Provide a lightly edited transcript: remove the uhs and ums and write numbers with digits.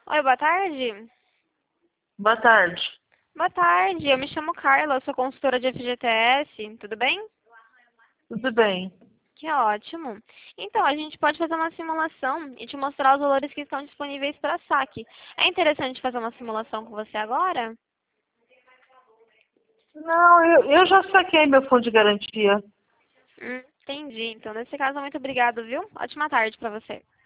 Oi, boa tarde. Boa tarde. Boa tarde, eu me chamo Carla, eu sou consultora de FGTS, tudo bem? Tudo bem? Que ótimo. Então, a gente pode fazer uma simulação e te mostrar os valores que estão disponíveis para saque. É interessante fazer uma simulação com você agora? Não, eu já saquei meu fundo de garantia. Entendi. Então, nesse caso, muito obrigada, viu? Ótima tarde para você.